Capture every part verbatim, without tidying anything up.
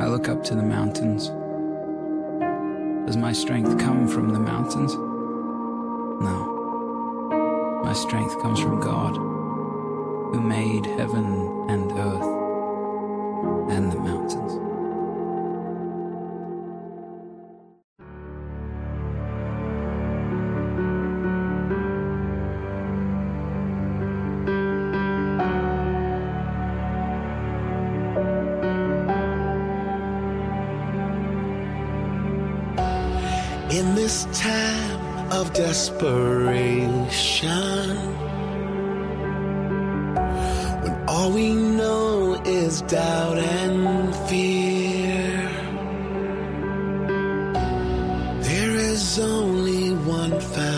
I look up to the mountains. Does my strength come from the mountains? No. My strength comes from God, who made heaven and earth and the mountains. In this time of desperation, when all we know is doubt and fear, there is only one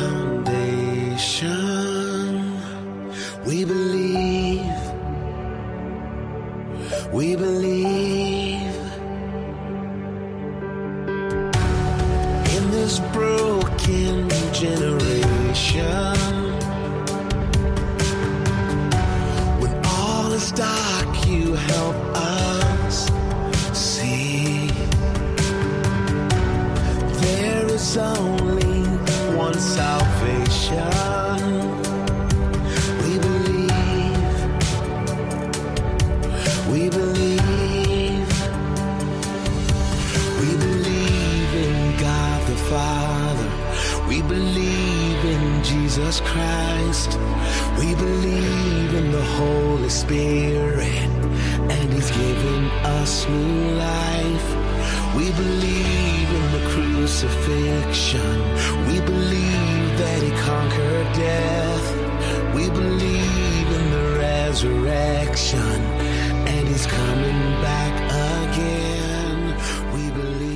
foundation. We believe, we believe. This broken generation, when all is dark, you help us see. There is only one salvation. We believe, we believe, we believe in God the Father. We believe in Jesus Christ. We believe in the Holy Spirit, and He's given us new life. We believe in the crucifixion. We believe that He conquered death. We believe in the resurrection, and He's coming back again. We believe.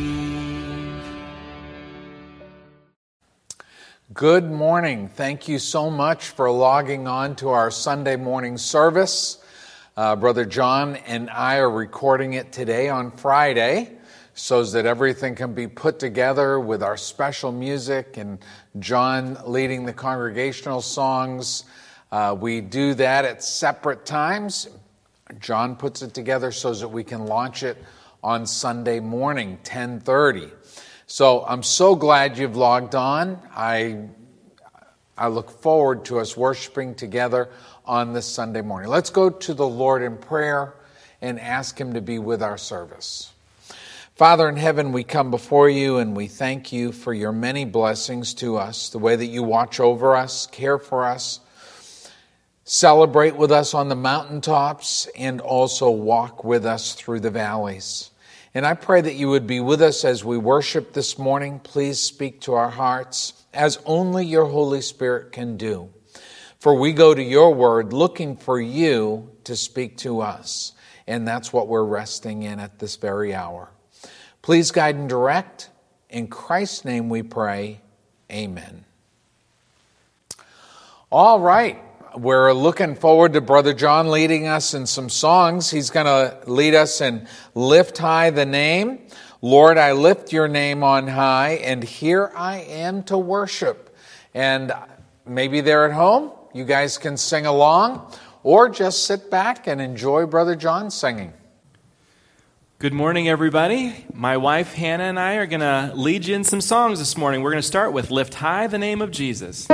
Good morning. Thank you so much for logging on to our Sunday morning service. Uh, Brother John and I are recording it today on Friday so that everything can be put together with our special music and John leading the congregational songs. Uh, we do that at separate times. John puts it together so that we can launch it on Sunday morning, ten thirty. So I'm so glad you've logged on. I I look forward to us worshiping together on this Sunday morning. Let's go to the Lord in prayer and ask Him to be with our service. Father in heaven, we come before you and we thank you for your many blessings to us, the way that you watch over us, care for us, celebrate with us on the mountaintops, and also walk with us through the valleys. And I pray that you would be with us as we worship this morning. Please speak to our hearts as only your Holy Spirit can do. For we go to your word looking for you to speak to us. And that's what we're resting in at this very hour. Please guide and direct. In Christ's name we pray. Amen. All right. We're looking forward to Brother John leading us in some songs. He's going to lead us in Lift High the Name. Lord, I lift your name on high, and here I am to worship. And maybe there at home, you guys can sing along, or just sit back and enjoy Brother John singing. Good morning, everybody. My wife, Hannah, and I are going to lead you in some songs this morning. We're going to start with Lift High the Name of Jesus.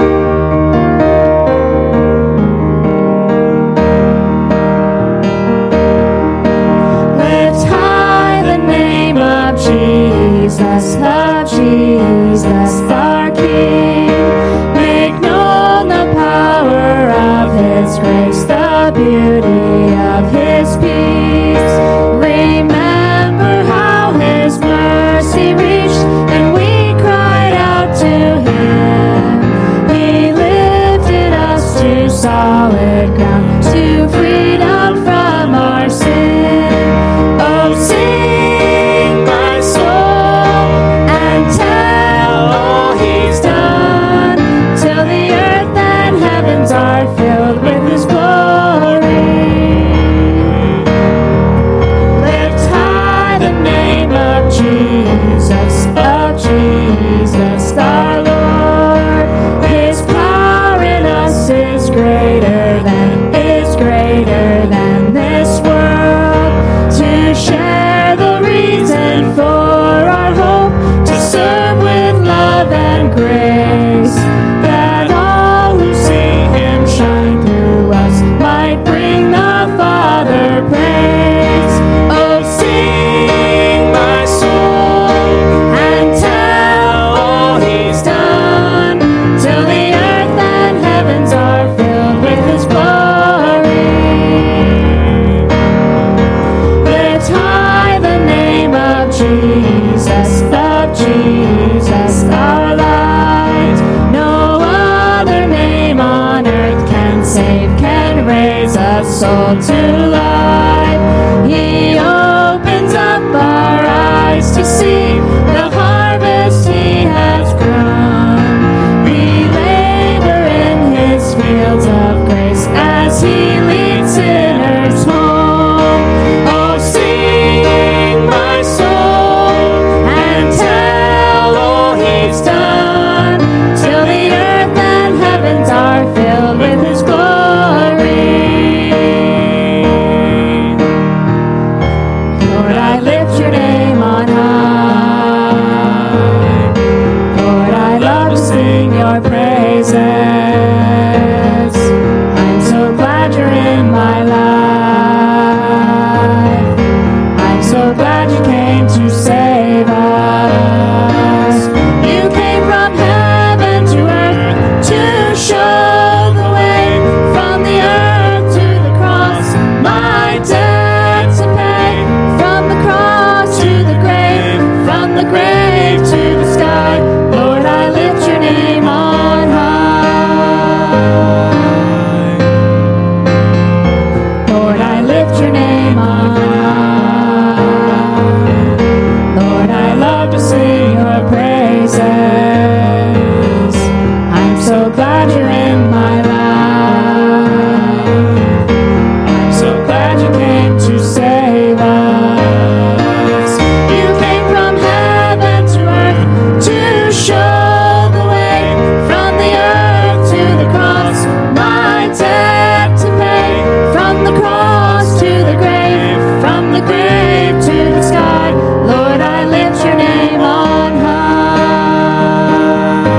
Jesus, of Jesus, our King, make known the power of His grace, the beauty of His peace. Remember how His mercy reached, and we cried out to Him. He lifted us to solid ground, to freedom from our sin. Oh, sing, my soul. Are filled with His glory. Lift high the name of Jesus, of Jesus our Lord. His power in us is greater than, is greater soul to life. He opens up our eyes to see the harvest He has grown. We labor in His fields of grace as He leads sinners home. Oh, sing, my soul, and tell all He's done, till the earth and heavens are filled with His glory. Lord, I lift your name on high. Lord, I love to sing your praises. I'm so glad you're in my life. I'm so glad you came to save us. You came from heaven to earth to show the way, from the earth to the cross, my debt to pay, from the cross to the grave, from the grave to the sky. Lord, I lift your name on high. Lord, I lift your name on high. Lord, I love to sing your praises. I'm so glad you're in my life. I'm so glad you came to save us. You came from heaven to earth to show the way, from the earth to the cross, my debt to pay, from the cross to the grave, from the grave to the sky. Lord, I lift your name on high.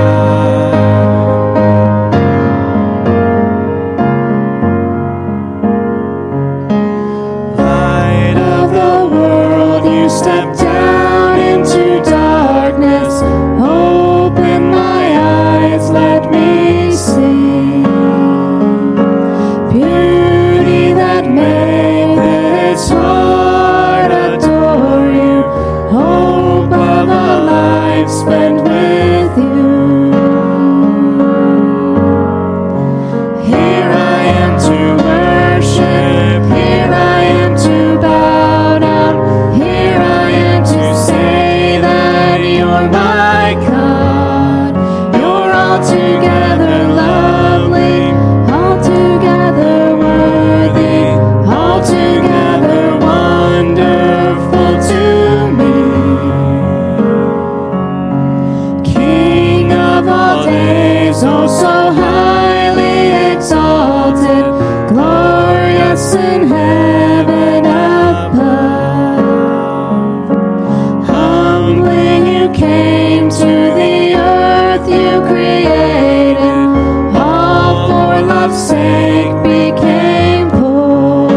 Light of the world, you stepped down into darkness. Open my eyes, let me see beauty that made this heart adore you. Hope of a life spent with you. Here I am to worship, here I am to bow down, here I am to say that you're my God. You're altogether lovely, altogether worthy, altogether wonderful to me. King of all days, oh so highly exalted, glorious in heaven above. Humbly you came to the earth you created, all for love's sake became poor.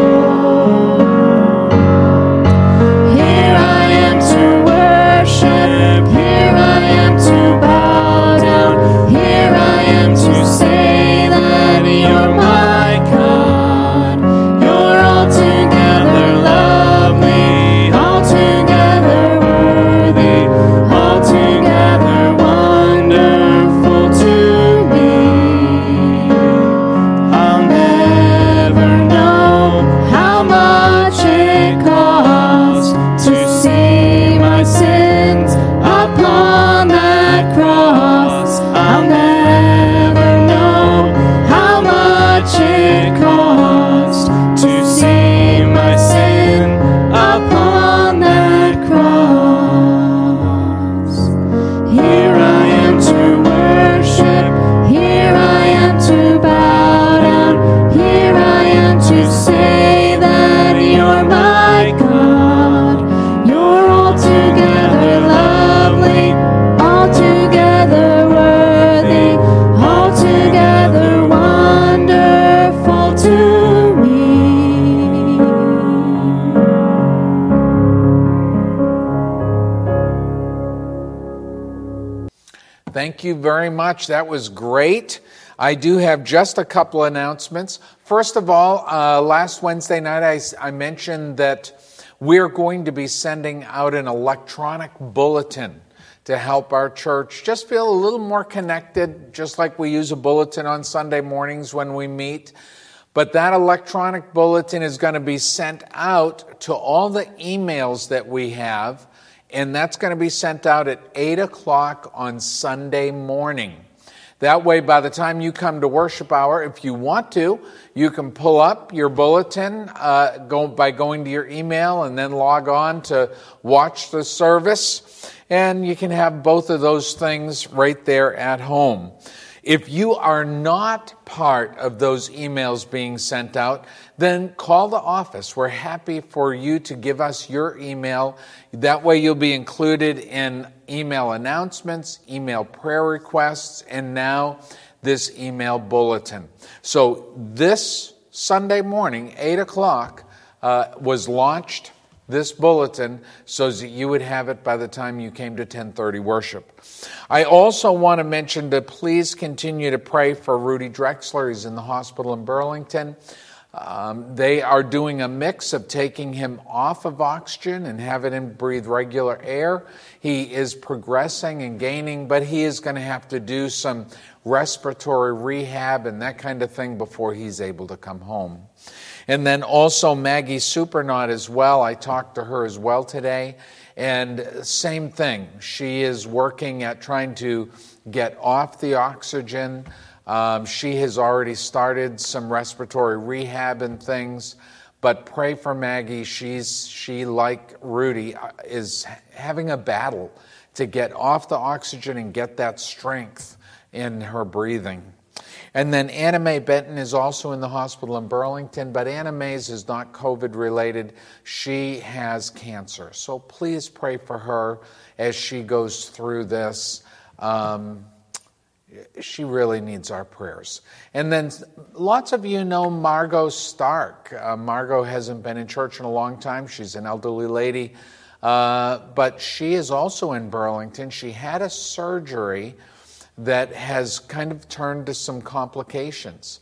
Here I am to worship, here I am to bow down, here I am to say that you're my God. You're altogether lovely, altogether worthy, altogether wonderful to me. I'll never know how much it costs to see my sins upon that cross. I'll never know how much it costs to see my sin upon that cross. Here I am to worship, here I am to bow down, here I am to say that you're my God. You're altogether lovely, altogether worthy, altogether wonderful to me. Thank you very much. That was great. I do have just a couple announcements. First of all, uh, last Wednesday night I, I mentioned that we're going to be sending out an electronic bulletin to help our church just feel a little more connected, just like we use a bulletin on Sunday mornings when we meet. But that electronic bulletin is going to be sent out to all the emails that we have, and that's going to be sent out at eight o'clock on Sunday morning. That way, by the time you come to worship hour, if you want to, you can pull up your bulletin uh, go, by going to your email and then log on to watch the service. And you can have both of those things right there at home. If you are not part of those emails being sent out, then call the office. We're happy for you to give us your email. That way you'll be included in email announcements, email prayer requests, and now this email bulletin. So this Sunday morning, eight o'clock, uh, was launched, this bulletin, so that you would have it by the time you came to ten thirty worship. I also want to mention to please continue to pray for Rudy Drexler. He's in the hospital in Burlington. Um, they are doing a mix of taking him off of oxygen and having him breathe regular air. He is progressing and gaining, but he is going to have to do some respiratory rehab and that kind of thing before he's able to come home. And then also Maggie Supernaut as well. I talked to her as well today. And same thing. She is working at trying to get off the oxygen. Um, she has already started some respiratory rehab and things. But pray for Maggie. She's she, like Rudy, is having a battle to get off the oxygen and get that strength in her breathing. And then Anna Mae Benton is also in the hospital in Burlington, but Anna Mae's is not COVID related. She has cancer. So please pray for her as she goes through this. Um, she really needs our prayers. And then lots of you know Margot Stark. Uh, Margot hasn't been in church in a long time. She's an elderly lady, uh, but she is also in Burlington. She had a surgery that has kind of turned to some complications.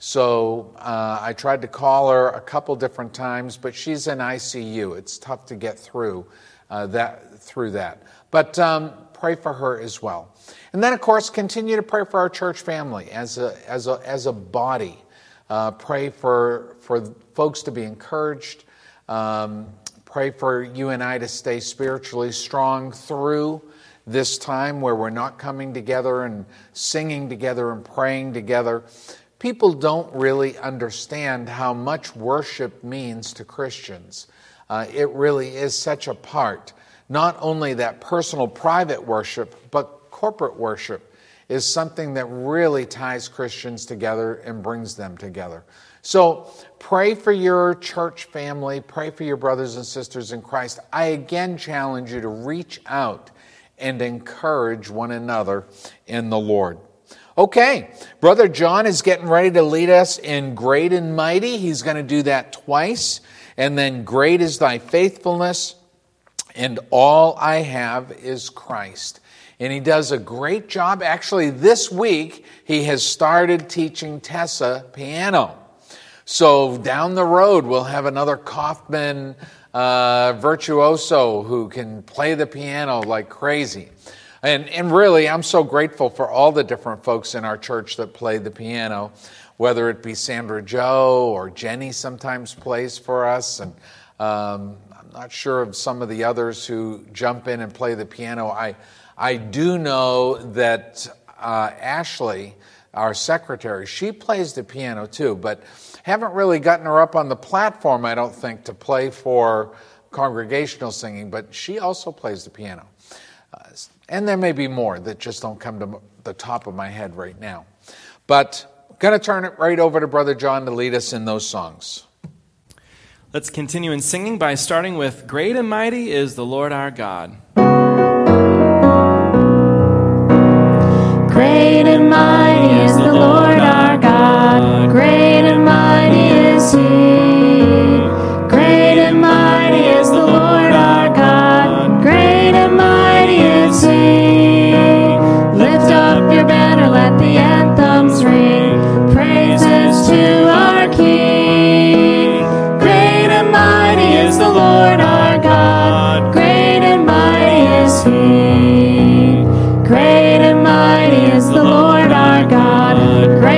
So uh, I tried to call her a couple different times, but she's in I C U. It's tough to get through uh, that. Through that. But um, pray for her as well. And then, of course, continue to pray for our church family as a as a as a body. Uh, pray for for folks to be encouraged. Um, pray for you and I to stay spiritually strong through this time where we're not coming together and singing together and praying together. People don't really understand how much worship means to Christians. Uh, it really is such a part. Not only that personal, private worship, but corporate worship is something that really ties Christians together and brings them together. So pray for your church family. Pray for your brothers and sisters in Christ. I again challenge you to reach out and encourage one another in the Lord. Okay, Brother John is getting ready to lead us in Great and Mighty. He's going to do that twice. And then Great is Thy Faithfulness, and All I Have is Christ. And he does a great job. Actually, this week, he has started teaching Tessa piano. So down the road, we'll have another Kaufman Uh, virtuoso who can play the piano like crazy. And, and really, I'm so grateful for all the different folks in our church that play the piano, whether it be Sandra Joe or Jenny sometimes plays for us. And um, I'm not sure of some of the others who jump in and play the piano. I, I do know that uh, Ashley, our secretary, she plays the piano too, but haven't really gotten her up on the platform, I don't think, to play for congregational singing, but she also plays the piano. Uh, and there may be more that just don't come to the top of my head right now. But I'm going to turn it right over to Brother John to lead us in those songs. Let's continue in singing by starting with Great and Mighty is the Lord our God. Great and mighty is the Lord our God. Great and mighty is He. Great and mighty is the Lord our God. Great and mighty is He. Lift up your banner, let the anthems ring. Praises to our King. Great and mighty is the Lord our God. Great and mighty is He. Great and mighty is the Lord our God.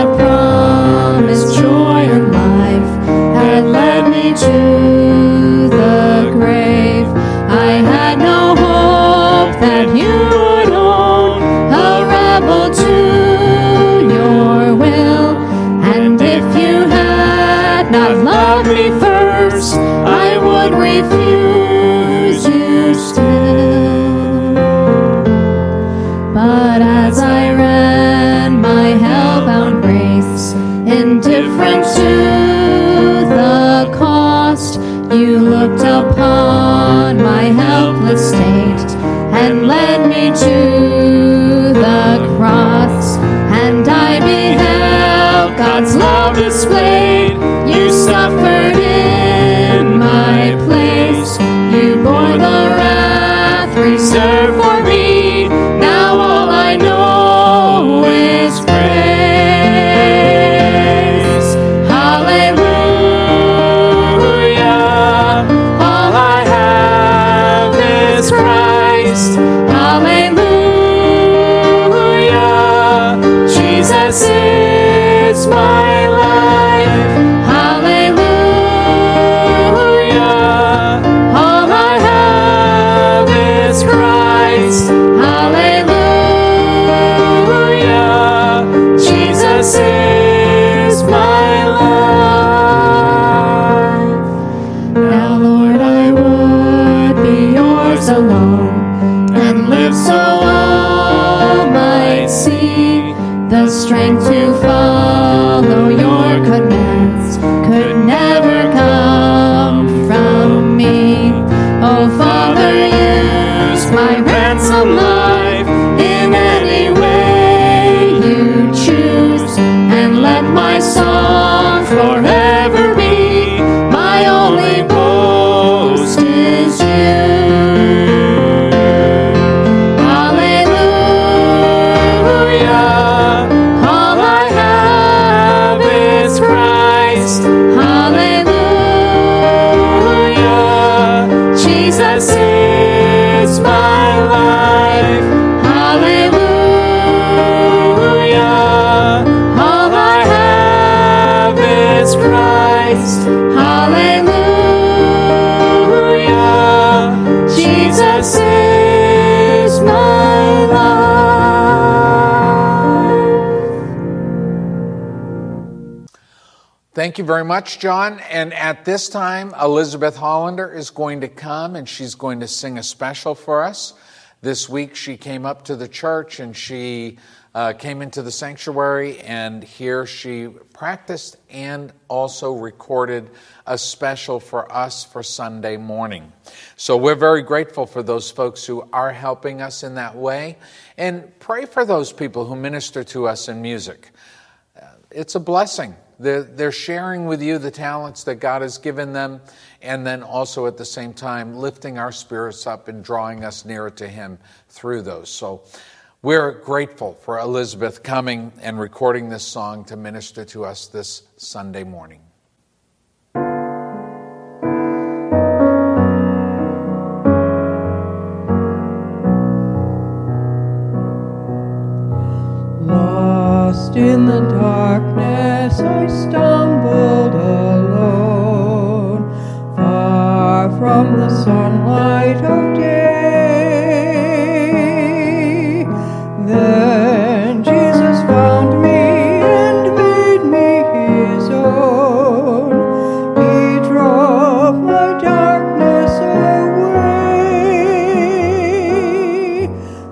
have promised joy and life had led me to the grave. I had no hope that you would own a rebel to your will. And if you had not loved me first, I would refuse you still. But as I ran my hell-bound race, indifferent to the cost, you looked upon my helpless state and led me to the cross. And I beheld God's love displayed. You suffered in my place. You bore the wrath reserved for me. Now all I know is praise. Hallelujah. All I have is Christ. Hallelujah. Jesus is my life. Hallelujah. All I have is Christ. Hallelujah. Jesus is my life. Now, Lord, I would be yours alone and live so all might see the strength to follow your commands could never come from me. Oh, Father, use my ransom life in any way you choose, and let my song forever be my only boast is you. Thank you very much, John. And at this time, Elizabeth Hollander is going to come and she's going to sing a special for us. This week she came up to the church and she uh, came into the sanctuary, and here she practiced and also recorded a special for us for Sunday morning. So we're very grateful for those folks who are helping us in that way, and pray for those people who minister to us in music. Uh, it's a blessing. They're, they're sharing with you the talents that God has given them, and then also at the same time lifting our spirits up and drawing us nearer to Him through those. So we're grateful for Elizabeth coming and recording this song to minister to us this Sunday morning. Lost in the darkness, I stumbled alone, far from the sunlight of day. Then Jesus found me and made me His own. He drove my darkness away.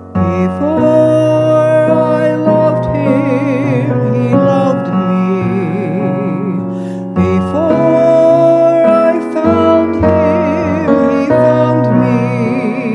Before I loved Him, He loved me. Before I found Him, He found me.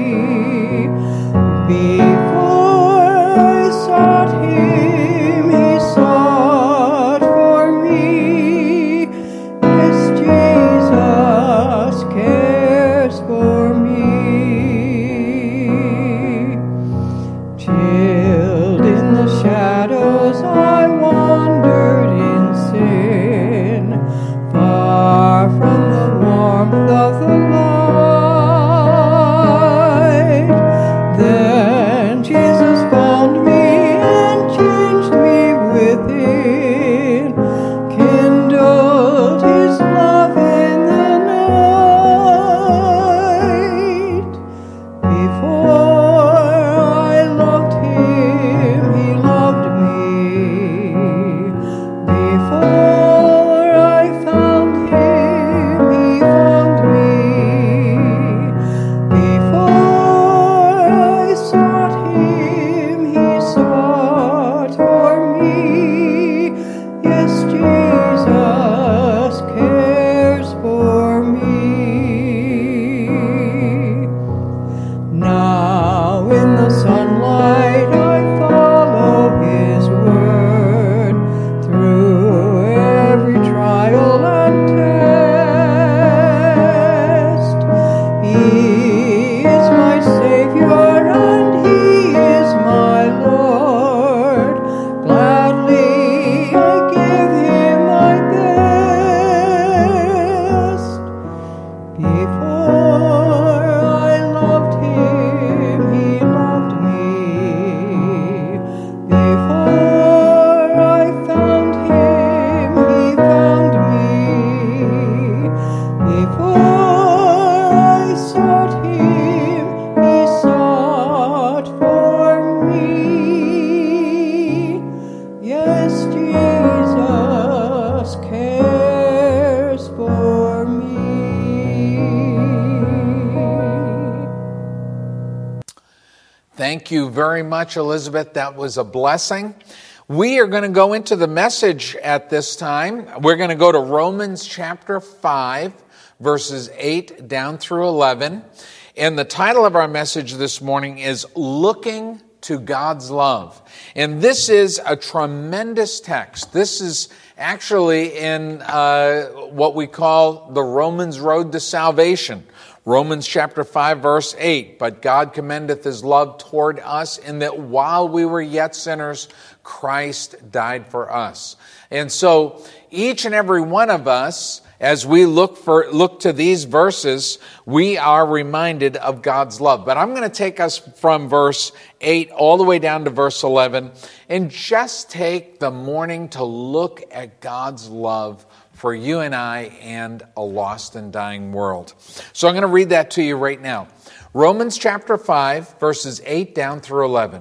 Thank you very much, Elizabeth. That was a blessing. We are going to go into the message at this time. We're going to go to Romans chapter five, verses eight down through eleven. And the title of our message this morning is Looking to God's Love. And this is a tremendous text. This is actually in uh, what we call the Romans Road to Salvation. Romans chapter five, verse eight. But God commendeth his love toward us in that while we were yet sinners, Christ died for us. And so each and every one of us, as we look for look to these verses, we are reminded of God's love. But I'm going to take us from verse eight all the way down to verse eleven and just take the morning to look at God's love for you and I and a lost and dying world. So I'm going to read that to you right now. Romans chapter five, verses eight down through eleven.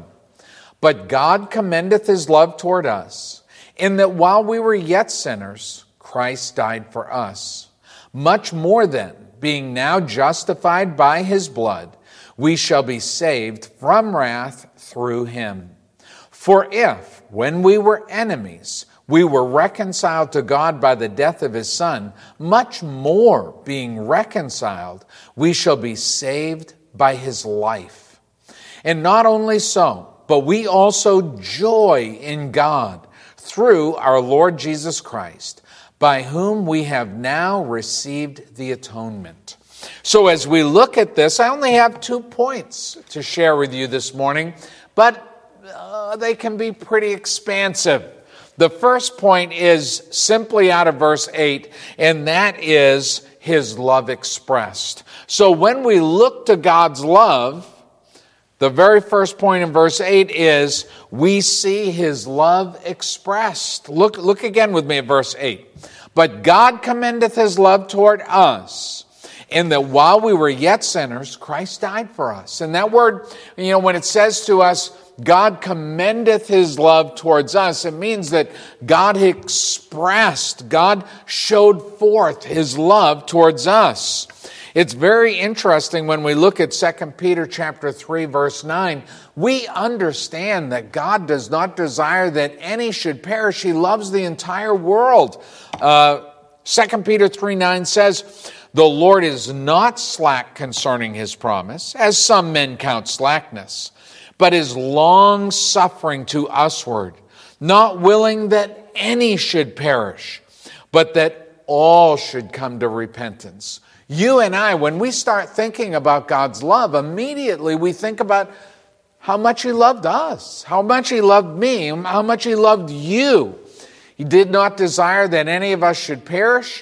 But God commendeth his love toward us, in that while we were yet sinners, Christ died for us. Much more then, being now justified by his blood, we shall be saved from wrath through him. For if, when we were enemies, we were reconciled to God by the death of his Son, much more being reconciled, we shall be saved by his life. And not only so, but we also joy in God through our Lord Jesus Christ, by whom we have now received the atonement. So as we look at this, I only have two points to share with you this morning, but uh, they can be pretty expansive. The first point is simply out of verse eight, and that is his love expressed. So when we look to God's love, the very first point in verse eight is we see his love expressed. Look, look again with me at verse eight. But God commendeth his love toward us, in that while we were yet sinners, Christ died for us. And that word, you know, when it says to us, God commendeth his love towards us, it means that God expressed, God showed forth his love towards us. It's very interesting when we look at Second Peter chapter three, verse nine. We understand that God does not desire that any should perish. He loves the entire world. Uh, Second Peter three nine says, the Lord is not slack concerning his promise, as some men count slackness, but is long-suffering to usward, not willing that any should perish, but that all should come to repentance. You and I, when we start thinking about God's love, immediately we think about how much he loved us, how much he loved me, how much he loved you. He did not desire that any of us should perish.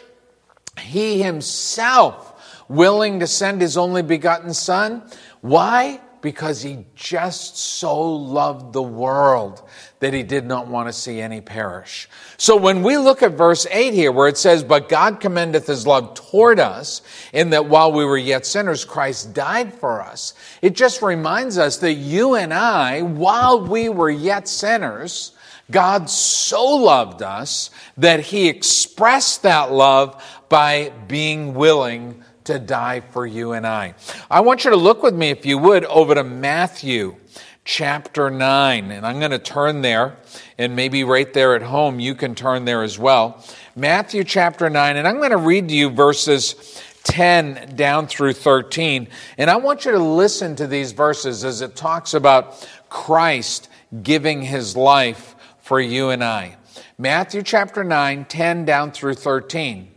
He himself willing to send his only begotten Son. Why? Because he just so loved the world that he did not want to see any perish. So when we look at verse eight here, where it says, but God commendeth his love toward us, in that while we were yet sinners, Christ died for us. It just reminds us that you and I, while we were yet sinners, God so loved us that he expressed that love by being willing to die for you and I. I want you to look with me, if you would, over to Matthew chapter nine. And I'm going to turn there, and maybe right there at home you can turn there as well. Matthew chapter nine, and I'm going to read to you verses ten down through thirteen. And I want you to listen to these verses as it talks about Christ giving his life for you and I. Matthew chapter nine, ten down through thirteen.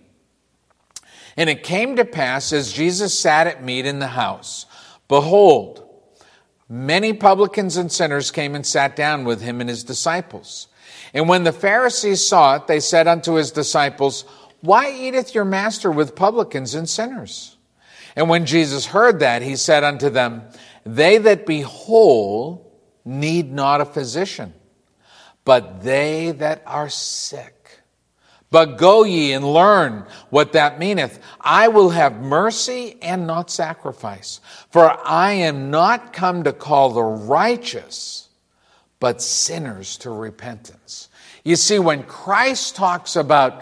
And it came to pass, as Jesus sat at meat in the house, behold, many publicans and sinners came and sat down with him and his disciples. And when the Pharisees saw it, they said unto his disciples, why eateth your master with publicans and sinners? And when Jesus heard that, he said unto them, they that be whole need not a physician, but they that are sick. But go ye and learn what that meaneth. I will have mercy and not sacrifice. For I am not come to call the righteous, but sinners to repentance. You see, when Christ talks about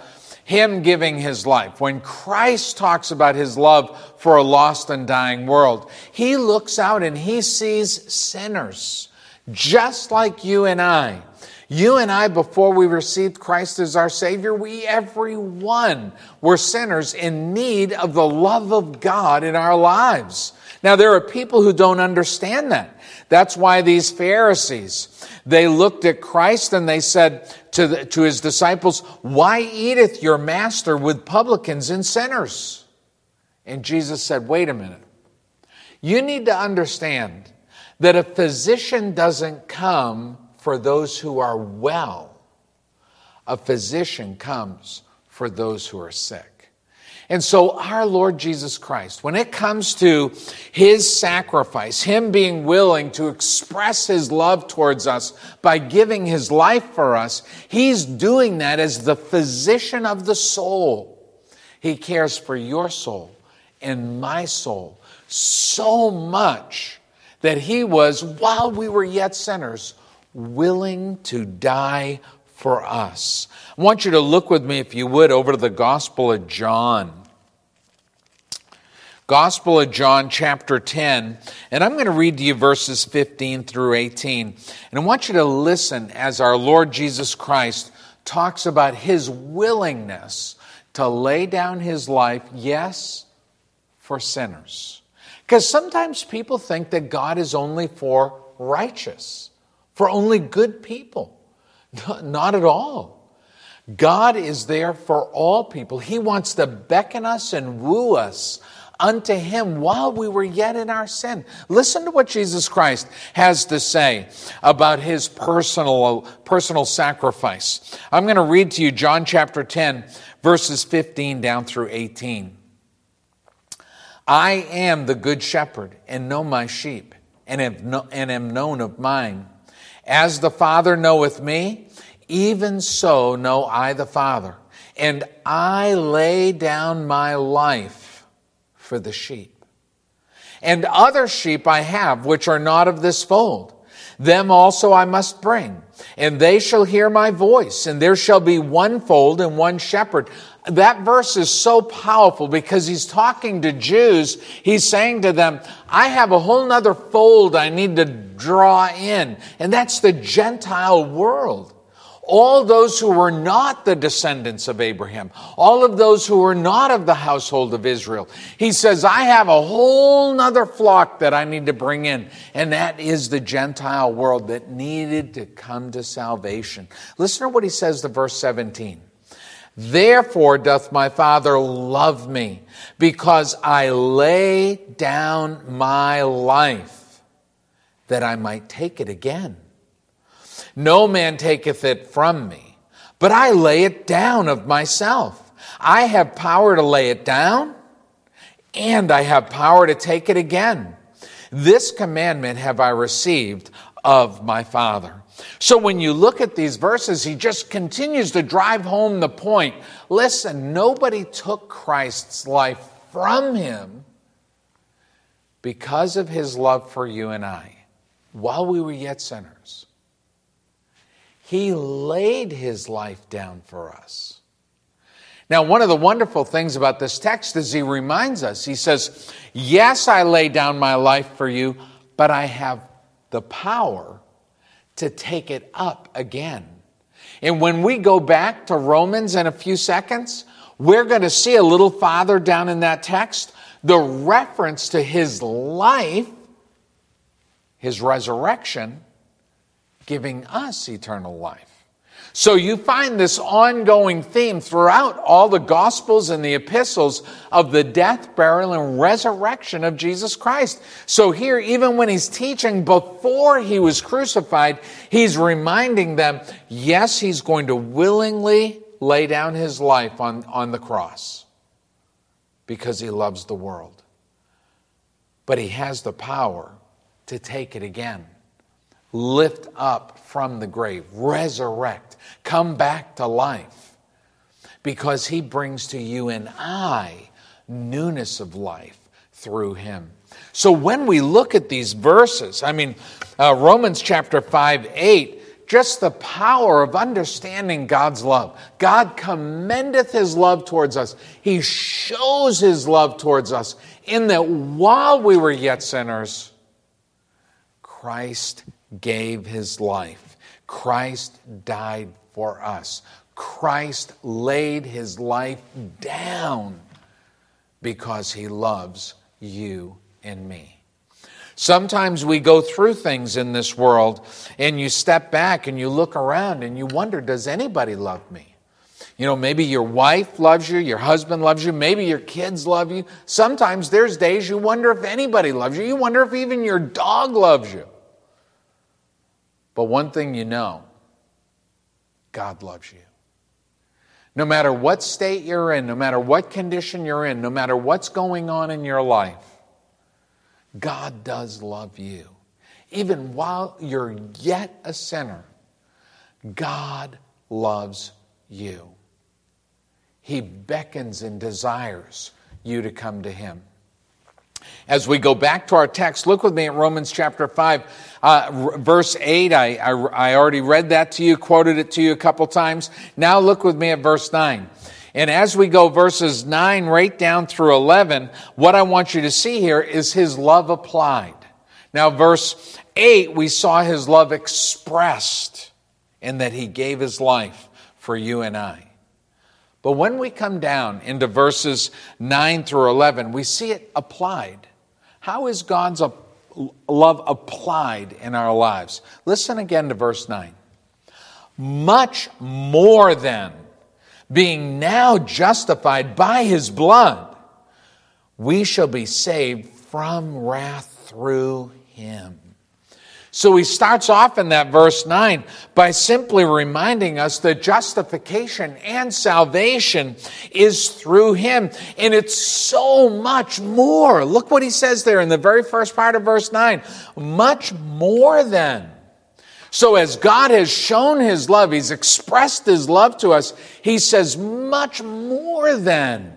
Him giving His life. When Christ talks about His love for a lost and dying world, He looks out and He sees sinners, just like you and I. You and I, before we received Christ as our Savior, we, everyone, were sinners in need of the love of God in our lives. Now, there are people who don't understand that. That's why these Pharisees, they looked at Christ and they said to, the, to His disciples, "Why eateth your master with publicans and sinners?" And Jesus said, wait a minute. You need to understand that a physician doesn't come for those who are well. A physician comes for those who are sick. And so our Lord Jesus Christ, when it comes to His sacrifice, Him being willing to express His love towards us by giving His life for us, He's doing that as the physician of the soul. He cares for your soul and my soul so much that He was, while we were yet sinners, willing to die for us. I want you to look with me, if you would, over to the Gospel of John. Gospel of John, chapter ten. And I'm going to read to you verses fifteen through eighteen. And I want you to listen as our Lord Jesus Christ talks about His willingness to lay down His life, yes, for sinners. Because sometimes people think that God is only for righteous, for only good people. Not at all. God is there for all people. He wants to beckon us and woo us unto Him while we were yet in our sin. Listen to what Jesus Christ has to say about His personal, personal sacrifice. I'm going to read to you John chapter ten, verses fifteen down through eighteen. I am the good shepherd, and know my sheep, and am, no, and am known of mine. As the Father knoweth me, even so know I the Father. And I lay down my life for the sheep. And other sheep I have, which are not of this fold. Them also I must bring, and they shall hear my voice, and there shall be one fold and one shepherd. That verse is so powerful because He's talking to Jews. He's saying to them, I have a whole nother fold I need to draw in, and that's the Gentile world. All those who were not the descendants of Abraham, all of those who were not of the household of Israel. He says, I have a whole nother flock that I need to bring in, and that is the Gentile world that needed to come to salvation. Listen to what He says to verse seventeen. Therefore doth my Father love me, because I lay down my life, that I might take it again. No man taketh it from me, but I lay it down of myself. I have power to lay it down, and I have power to take it again. This commandment have I received of my Father. So when you look at these verses, He just continues to drive home the point. Listen, nobody took Christ's life from Him because of His love for you and I while we were yet sinners. He laid His life down for us. Now, one of the wonderful things about this text is He reminds us, He says, yes, I lay down my life for you, but I have the power to take it up again. And when we go back to Romans in a few seconds, we're going to see a little farther down in that text the reference to His life, His resurrection, giving us eternal life. So you find this ongoing theme throughout all the Gospels and the epistles of the death, burial, and resurrection of Jesus Christ. So here, even when He's teaching before He was crucified, He's reminding them, yes, He's going to willingly lay down His life on, on the cross because He loves the world. But He has the power to take it again. Lift up from the grave, resurrect, come back to life, because He brings to you and I newness of life through Him. So when we look at these verses, I mean, uh, Romans chapter five, eight just the power of understanding God's love. God commendeth his love towards us. He shows his love towards us in that while we were yet sinners, Christ gave his life. Christ died for us. Christ laid his life down because he loves you and me. Sometimes we go through things in this world and you step back and you look around and you wonder, does anybody love me? You know, maybe your wife loves you, your husband loves you, maybe your kids love you. Sometimes there's days you wonder if anybody loves you. You wonder if even your dog loves you. But one thing you know, God loves you. No matter what state you're in, no matter what condition you're in, no matter what's going on in your life, God does love you. Even while you're yet a sinner, God loves you. He beckons and desires you to come to him. As we go back to our text, look with me at Romans chapter five, uh, verse eight. I, I, I already read that to you, quoted it to you a couple times. Now look with me at verse nine. And as we go verses nine right down through eleven, what I want you to see here is his love applied. Now verse eight, we saw his love expressed in that he gave his life for you and I. But when we come down into verses nine through eleven, we see it applied. How is God's love applied in our lives? Listen again to verse nine. Much more than being now justified by his blood, we shall be saved from wrath through him. So he starts off in that verse nine by simply reminding us that justification and salvation is through him. And it's so much more. Look what he says there in the very first part of verse nine. Much more than. So as God has shown his love, he's expressed his love to us, he says much more than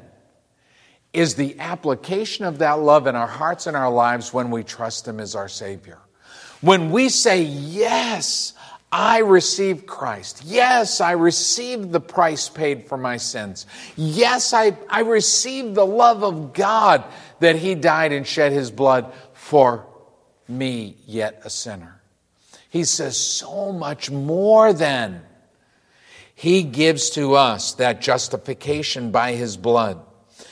is the application of that love in our hearts and our lives when we trust him as our Savior. When we say, yes, I receive Christ. Yes, I receive the price paid for my sins. Yes, I, I receive the love of God that he died and shed his blood for me, yet a sinner. He says so much more than he gives to us that justification by his blood.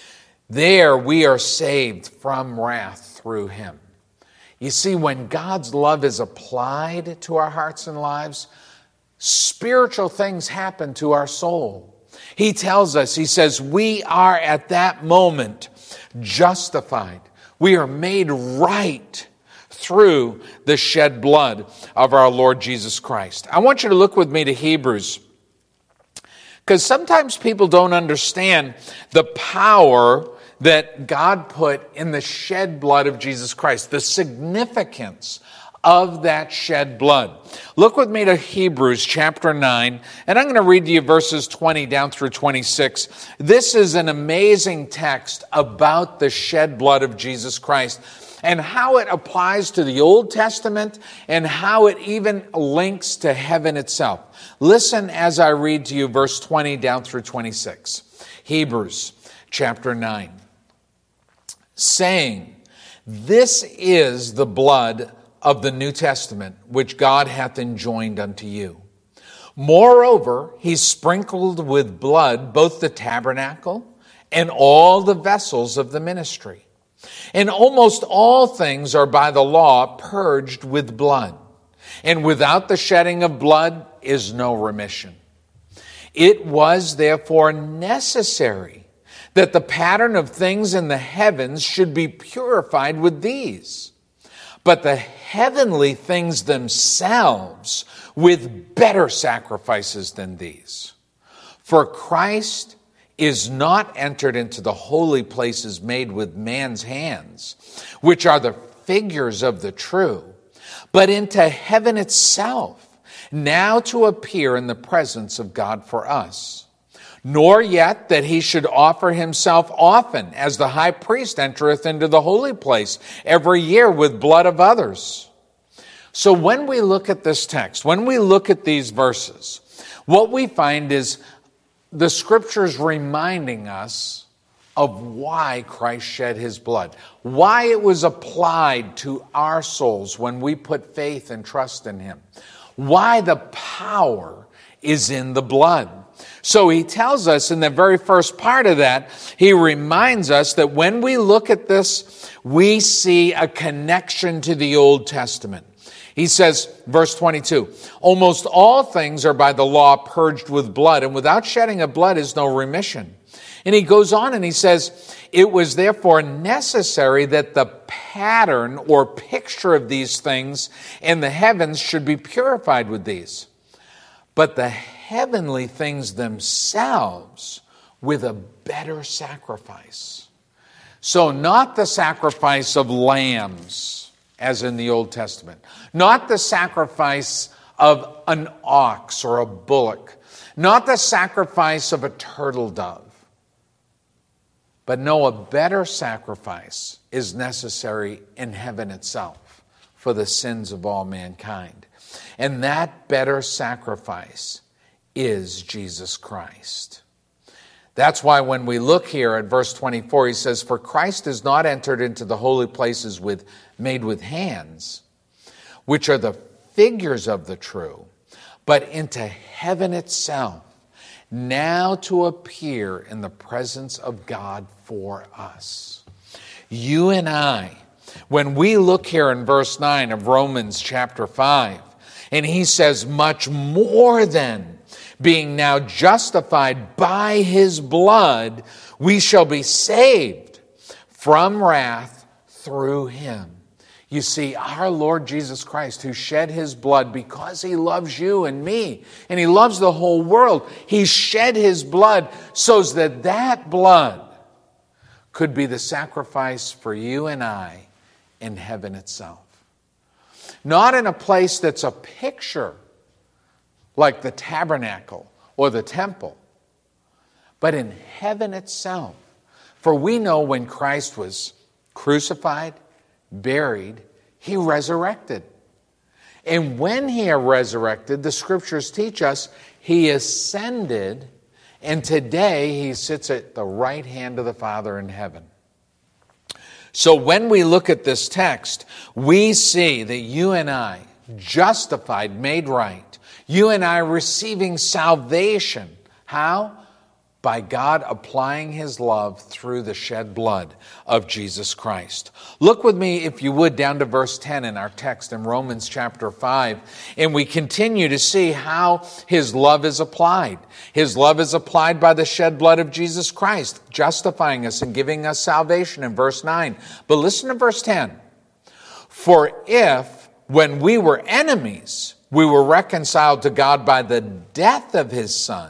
There we are saved from wrath through him. You see, when God's love is applied to our hearts and lives, spiritual things happen to our soul. He tells us, he says, we are at that moment justified. We are made right through the shed blood of our Lord Jesus Christ. I want you to look with me to Hebrews, because sometimes people don't understand the power that God put in the shed blood of Jesus Christ, the significance of that shed blood. Look with me to Hebrews chapter nine, and I'm going to read to you verses twenty down through twenty-six. This is an amazing text about the shed blood of Jesus Christ and how it applies to the Old Testament and how it even links to heaven itself. Listen as I read to you verse twenty down through twenty-six. Hebrews chapter nine. Saying, this is the blood of the New Testament, which God hath enjoined unto you. Moreover, he sprinkled with blood both the tabernacle and all the vessels of the ministry. And almost all things are by the law purged with blood. And without the shedding of blood is no remission. It was therefore necessary that the pattern of things in the heavens should be purified with these, but the heavenly things themselves with better sacrifices than these. For Christ is not entered into the holy places made with man's hands, which are the figures of the true, but into heaven itself, now to appear in the presence of God for us. Nor yet that he should offer himself often, as the high priest entereth into the holy place every year with blood of others. So when we look at this text, when we look at these verses, what we find is the Scriptures reminding us of why Christ shed his blood, why it was applied to our souls when we put faith and trust in him, why the power is in the blood. So he tells us in the very first part of that, he reminds us that when we look at this, we see a connection to the Old Testament. He says, verse twenty-two, almost all things are by the law purged with blood, and without shedding of blood is no remission. And he goes on and he says, it was therefore necessary that the pattern or picture of these things in the heavens should be purified with these. But the heavenly things themselves with a better sacrifice. So not the sacrifice of lambs, as in the Old Testament. Not the sacrifice of an ox or a bullock. Not the sacrifice of a turtle dove. But no, a better sacrifice is necessary in heaven itself for the sins of all mankind. And that better sacrifice is Jesus Christ. That's why when we look here at verse twenty-four, he says, for Christ has not entered into the holy places with made with hands, which are the figures of the true, but into heaven itself, now to appear in the presence of God for us. You and I, when we look here in verse nine of Romans chapter five, and he says, much more than being now justified by his blood, we shall be saved from wrath through him. You see, our Lord Jesus Christ, who shed his blood because he loves you and me, and he loves the whole world, he shed his blood so that that blood could be the sacrifice for you and I in heaven itself. Not in a place that's a picture like the tabernacle or the temple, but in heaven itself. For we know when Christ was crucified, buried, he resurrected. And when he resurrected, the Scriptures teach us he ascended, and today he sits at the right hand of the Father in heaven. So when we look at this text, we see that you and I, justified, made right, you and I receiving salvation. How? By God applying his love through the shed blood of Jesus Christ. Look with me, if you would, down to verse ten in our text in Romans chapter five, and we continue to see how his love is applied. His love is applied by the shed blood of Jesus Christ, justifying us and giving us salvation in verse nine. But listen to verse ten. For if, when we were enemies, we were reconciled to God by the death of his Son,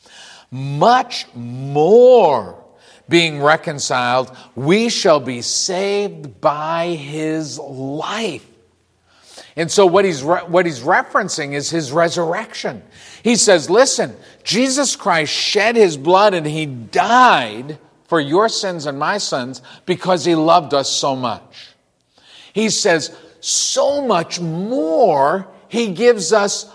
much more being reconciled, we shall be saved by his life. And so what he's re- what he's referencing is his resurrection. He says, listen, Jesus Christ shed his blood and he died for your sins and my sins because he loved us so much. He says, so much more, he gives us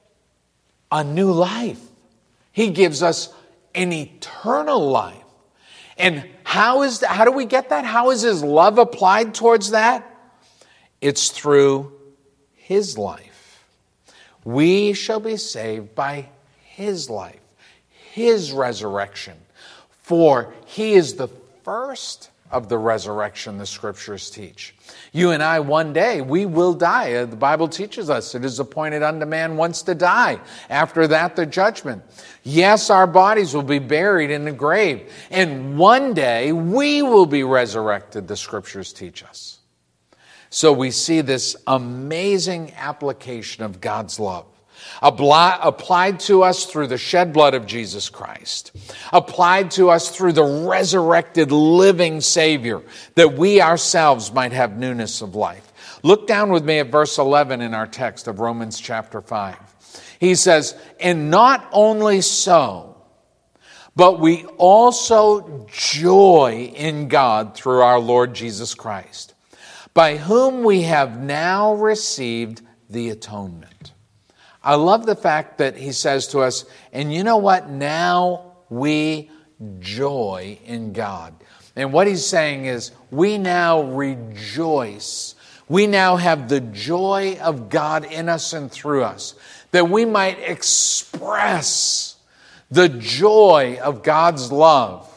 a new life. He gives us an eternal life. And how is that, how do we get that? How is his love applied towards that? It's through his life. We shall be saved by his life, his resurrection. For he is the first of the resurrection the Scriptures teach. You and I, one day, we will die. The Bible teaches us it is appointed unto man once to die. After that, the judgment. Yes, our bodies will be buried in the grave. And one day, we will be resurrected, the Scriptures teach us. So we see this amazing application of God's love. Applied to us through the shed blood of Jesus Christ. Applied to us through the resurrected living Savior, that we ourselves might have newness of life. Look down with me at verse eleven in our text of Romans chapter five. He says, and not only so, but we also joy in God through our Lord Jesus Christ, by whom we have now received the atonement. I love the fact that he says to us, and you know what? Now we joy in God. And what he's saying is, we now rejoice. We now have the joy of God in us and through us, that we might express the joy of God's love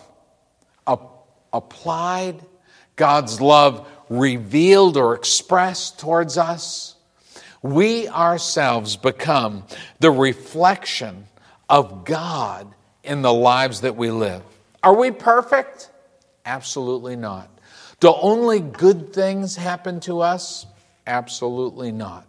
applied, God's love revealed or expressed towards us. We ourselves become the reflection of God in the lives that we live. Are we perfect? Absolutely not. Do only good things happen to us? Absolutely not.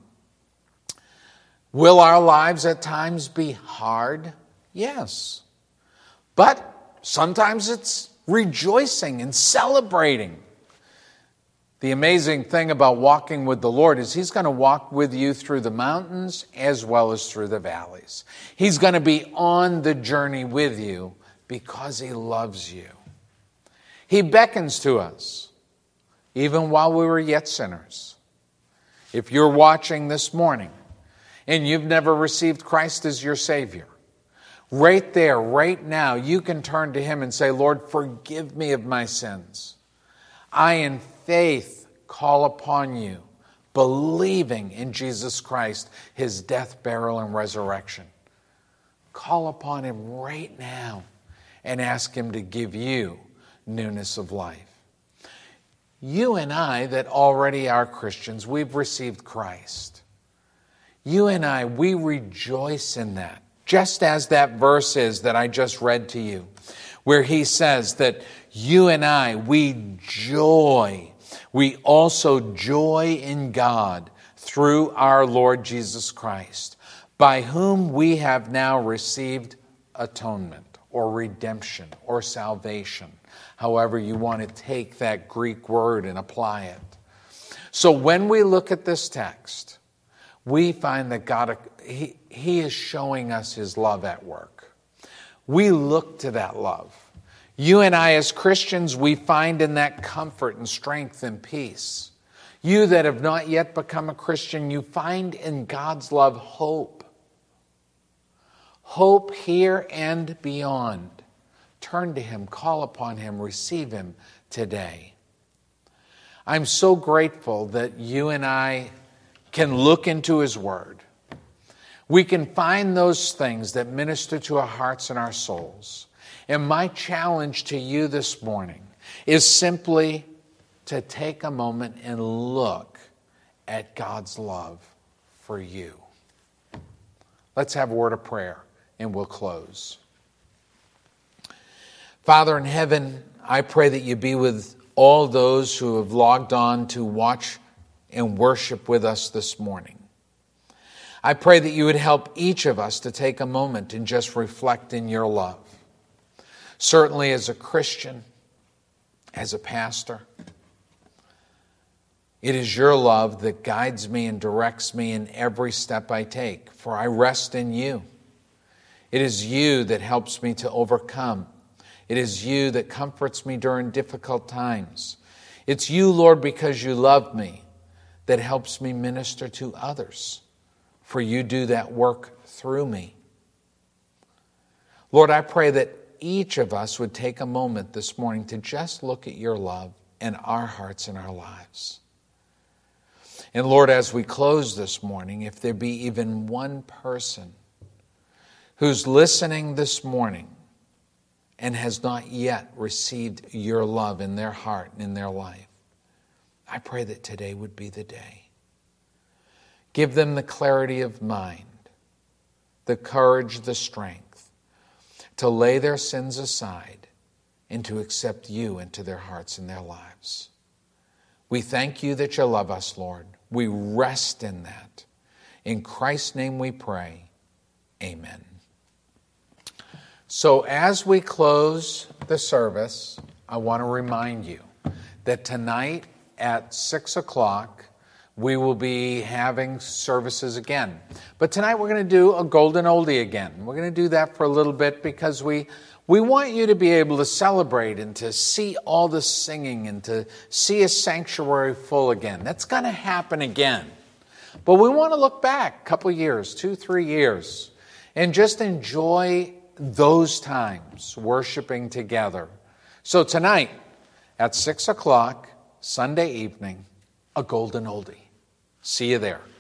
Will our lives at times be hard? Yes. But sometimes it's rejoicing and celebrating. The amazing thing about walking with the Lord is He's going to walk with you through the mountains as well as through the valleys. He's going to be on the journey with you because He loves you. He beckons to us, even while we were yet sinners. If you're watching this morning and you've never received Christ as your Savior, right there, right now, you can turn to Him and say, Lord, forgive me of my sins. I, in faith, call upon you, believing in Jesus Christ, His death, burial, and resurrection. Call upon Him right now and ask Him to give you newness of life. You and I that already are Christians, we've received Christ. You and I, we rejoice in that. Just as that verse is that I just read to you, where he says that you and I, we joy. We also joy in God through our Lord Jesus Christ, by whom we have now received atonement or redemption or salvation, however you want to take that Greek word and apply it. So when we look at this text, we find that God, he, he is showing us His love at work. We look to that love. You and I as Christians, we find in that comfort and strength and peace. You that have not yet become a Christian, you find in God's love hope. Hope here and beyond. Turn to Him, call upon Him, receive Him today. I'm so grateful that you and I can look into His Word. We can find those things that minister to our hearts and our souls. And my challenge to you this morning is simply to take a moment and look at God's love for you. Let's have a word of prayer and we'll close. Father in heaven, I pray that you be with all those who have logged on to watch and worship with us this morning. I pray that you would help each of us to take a moment and just reflect in your love. Certainly as a Christian, as a pastor, it is your love that guides me and directs me in every step I take, for I rest in you. It is you that helps me to overcome. It is you that comforts me during difficult times. It's you, Lord, because you love me, that helps me minister to others, for you do that work through me. Lord, I pray that each of us would take a moment this morning to just look at your love in our hearts and our lives. And Lord, as we close this morning, if there be even one person who's listening this morning and has not yet received your love in their heart and in their life, I pray that today would be the day. Give them the clarity of mind, the courage, the strength to lay their sins aside and to accept you into their hearts and their lives. We thank you that you love us, Lord. We rest in that. In Christ's name we pray. Amen. So as we close the service, I want to remind you that tonight at six o'clock, we will be having services again. But tonight we're going to do a golden oldie again. We're going to do that for a little bit because we we want you to be able to celebrate and to see all the singing and to see a sanctuary full again. That's going to happen again. But we want to look back a couple years, two, three years, and just enjoy those times worshiping together. So tonight at six o'clock, Sunday evening, a golden oldie. See you there.